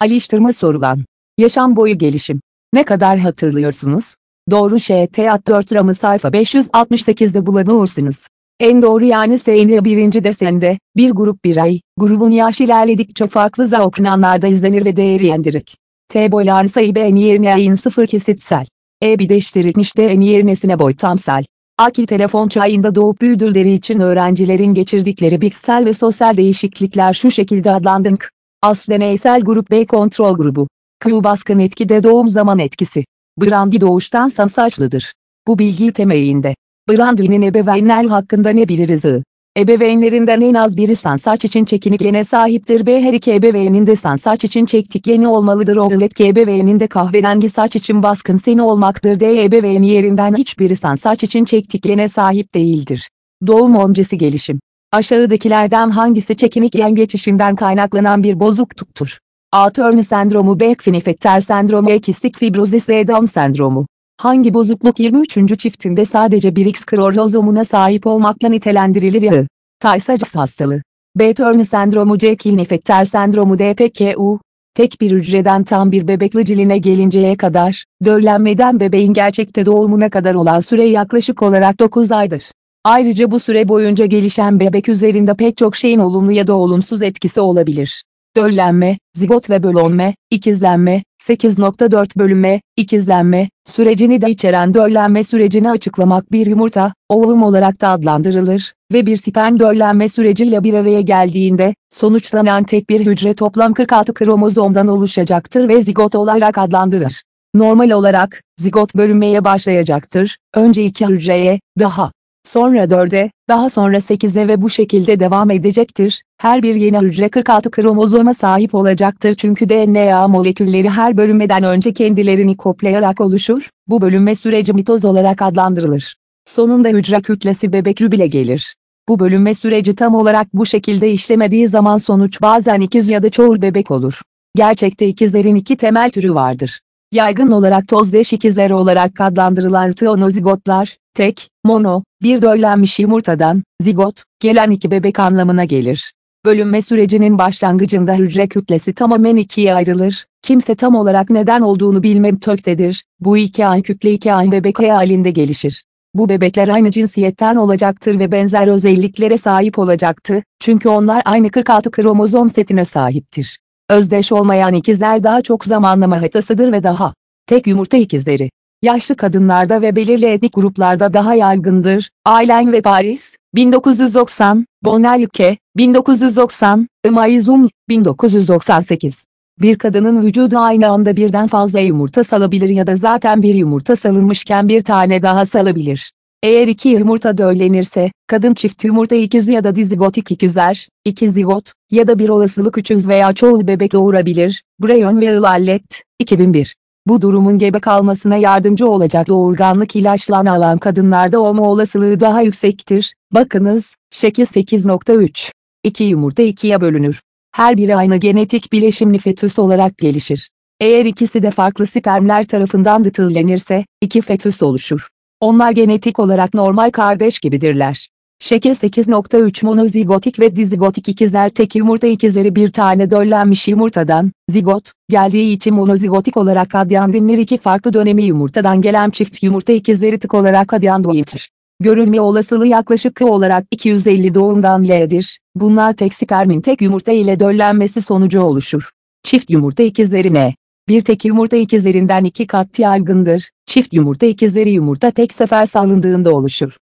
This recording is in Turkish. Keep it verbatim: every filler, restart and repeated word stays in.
Alıştırma sorulan. Yaşam boyu gelişim. Ne kadar hatırlıyorsunuz? Doğru Ş T A dört ramı sayfa beş yüz altmış sekizde bulanırsınız. En doğru yani S'nin birinci desende, bir grup birey, grubun yaş ilerledikçe farklı zaokranlarda izlenir ve değeri yendirik. T boylar sayı B'nin yerine E'nin sıfır kesitsel. E birleştirilmiş D'nin yernesine boy tamsel. Akil telefon çağında doğup büyüdükleri için öğrencilerin geçirdikleri bilişsel ve sosyal değişiklikler şu şekilde adlandırılır. As deneysel grup B kontrol grubu. Q baskın etkide doğum zaman etkisi. Brandy doğuştan sansaçlıdır. Bu bilgi temelinde. Brandy'nin ebeveynler hakkında ne biliriz? I. Ebeveynlerinden en az biri sansaç için çekinik gene sahiptir. B. Her iki ebeveynin de sansaç için çektik geni olmalıdır. O etki ebeveynin de kahverengi saç için baskın seni olmaktır. D. Ebeveyni yerinden hiçbiri sansaç için çektik gene sahip değildir. Doğum öncesi gelişim. Aşağıdakilerden hangisi çekinik gen geçişinden kaynaklanan bir bozukluktur? A. Turner sendromu. B. Klinefelter sendromu. E. Kistik fibrozis. C. Down sendromu. Hangi bozukluk yirmi üçüncü çiftinde sadece bir X kromozomuna sahip olmakla nitelendirilir? I. Tay-Sachs hastalığı. B. Turner sendromu. C. Klinefelter sendromu. D. P K U. Tek bir hücreden tam bir bebekliğine gelinceye kadar, döllenmeden bebeğin gerçekte doğumuna kadar olan süre yaklaşık olarak dokuz aydır. Ayrıca bu süre boyunca gelişen bebek üzerinde pek çok şeyin olumlu ya da olumsuz etkisi olabilir. Döllenme, zigot ve bölünme, ikizlenme, sekiz nokta dört bölünme, ikizlenme, sürecini de içeren döllenme sürecini açıklamak bir yumurta, ovum olarak da adlandırılır ve bir sperm döllenme süreciyle bir araya geldiğinde, sonuçlanan tek bir hücre toplam kırk altı kromozomdan oluşacaktır ve zigot olarak adlandırılır. Normal olarak, zigot bölünmeye başlayacaktır, önce iki hücreye, daha sonra dörde, daha sonra sekize ve bu şekilde devam edecektir. Her bir yeni hücre kırk altı kromozoma sahip olacaktır çünkü D N A molekülleri her bölünmeden önce kendilerini koplayarak oluşur. Bu bölünme süreci mitoz olarak adlandırılır. Sonunda hücre kütlesi bebek jübile gelir. Bu bölünme süreci tam olarak bu şekilde işlemediği zaman sonuç bazen ikiz ya da çoğul bebek olur. Gerçekte ikizlerin iki temel türü vardır. Yaygın olarak tozdeş ikizler olarak adlandırılan tiyonozigotlar, tek, mono, bir döllenmiş yumurtadan, zigot, gelen iki bebek anlamına gelir. Bölünme sürecinin başlangıcında hücre kütlesi tamamen ikiye ayrılır, kimse tam olarak neden olduğunu bilmemektedir, bu iki aynı kütle iki aynı bebek halinde gelişir. Bu bebekler aynı cinsiyetten olacaktır ve benzer özelliklere sahip olacaktı, çünkü onlar aynı kırk altı kromozom setine sahiptir. Özdeş olmayan ikizler daha çok zamanlama hatasıdır ve daha tek yumurta ikizleri. Yaşlı kadınlarda ve belirli etnik gruplarda daha yaygındır. Aylen ve Paris, bin dokuz yüz doksan, Bonelke, bin dokuz yüz doksan, Imaizum, bin dokuz yüz doksan sekiz. Bir kadının vücudu aynı anda birden fazla yumurta salabilir ya da zaten bir yumurta salınmışken bir tane daha salabilir. Eğer iki yumurta döllenirse, kadın çift yumurta ikizi ya da dizigotik ikizler, iki zigot ya da bir olasılık üçüz veya çoğul bebek doğurabilir. Brayon ve Ilallet, iki bin bir. Bu durumun gebe kalmasına yardımcı olacak doğurganlık ilaçlarını alan kadınlarda olma olasılığı daha yüksektir. Bakınız, şekil sekiz nokta üç. İki yumurta ikiye bölünür. Her biri aynı genetik bileşimli fetüs olarak gelişir. Eğer ikisi de farklı spermler tarafından döllenirse, iki fetüs oluşur. Onlar genetik olarak normal kardeş gibidirler. Şekil sekiz nokta üç monozigotik ve dizigotik ikizler tek yumurta ikizleri bir tane döllenmiş yumurtadan, zigot, geldiği için monozigotik olarak adlandırılır. İki farklı dönemi yumurtadan gelen çift yumurta ikizleri tık olarak adlandırılır. Görülme olasılığı yaklaşık olarak iki yüz elli doğumdan L'dir. Bunlar tek spermin tek yumurta ile döllenmesi sonucu oluşur. Çift yumurta ikizleri ne? Bir tek yumurta ikizlerinden iki kat yaygındır. Çift yumurta ikizleri yumurta tek sefer salındığında oluşur.